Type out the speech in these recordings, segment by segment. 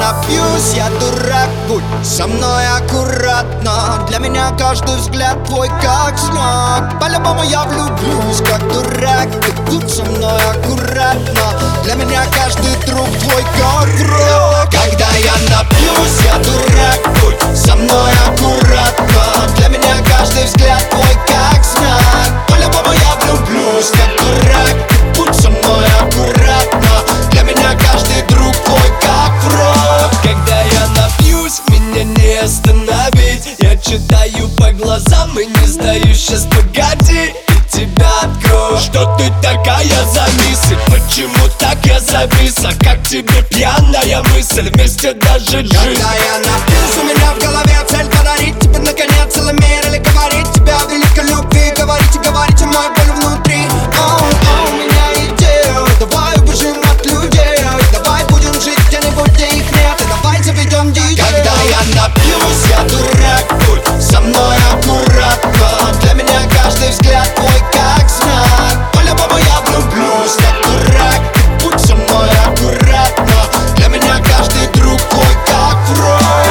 напьюсь, я дурак, будь со мной аккуратно. Для меня каждый взгляд твой как знак. По-любому я влюблюсь, как дурак. Ты будь со мной аккуратно. Для меня каждый друг твой как враг. Когда я напьюсь, я дурак, будь со мной аккуратно. Для меня каждый взгляд твой как знак. По-любому я влюблюсь, как дурак. Ты будь со мной аккуратно. Для меня каждый друг твой как враг. Когда я напьюсь, меня не остановить. Я читаю по глазам и не сдаюсь. Сейчас погоди, и тебя открою. Что ты такая за мысль? Почему так я завис? А как тебе пьяная мысль? Вместе даже жить. Когда я напьюсь, у меня в голове цель подарить тебе наконец целый мир. Или говорить тебя о великой любви. Говорите, говорите, мою боль внутри. У меня идея, давай убежим от людей. Давай будем жить где-нибудь, где их нет. И давай заведем диджея. Когда я напьюсь, я дурак, будь со мной аккуратно. Для меня каждый взгляд твой как знак. По-любому я влюблюсь, как дурак. Ты будь со мной аккуратно. Для меня каждый друг твой как враг.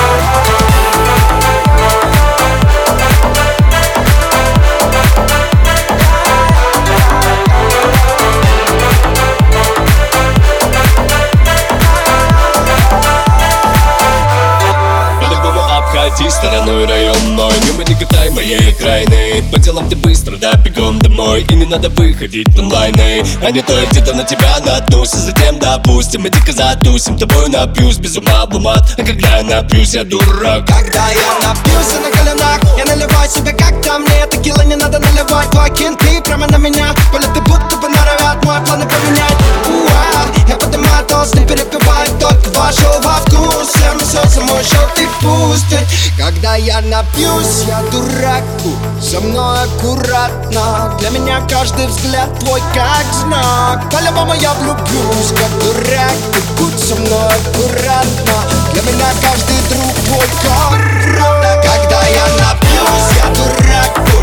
Обходи стороной район мой, мимо не катай моей окраины. По делам ты быстро, да, бегом домой. И не надо выходить в онлайны. А не то я где-то на тебя наткнусь. И затем, допустим, мы дико затусим. Тобой напьюсь, без ума в умат. А когда я напьюсь, я дурак. Когда я напьюсь на коленах, я наливаю себе как-то мне. Текила не надо наливать, твой кенты прямо на меня. Полеты будто бы норовят мои планы поменять. Я поднимаю тост, не перепеваю, только вошел во вкус. Всем все за мой счет и пустят. Когда я напьюсь, я дурак, будь со мной аккуратно. Для меня каждый взгляд твой как знак. По-любому я влюблюсь, как дурак. Ты будь со мной аккуратно. Для меня каждый друг твой как враг. Когда я напьюсь, я дурак, будь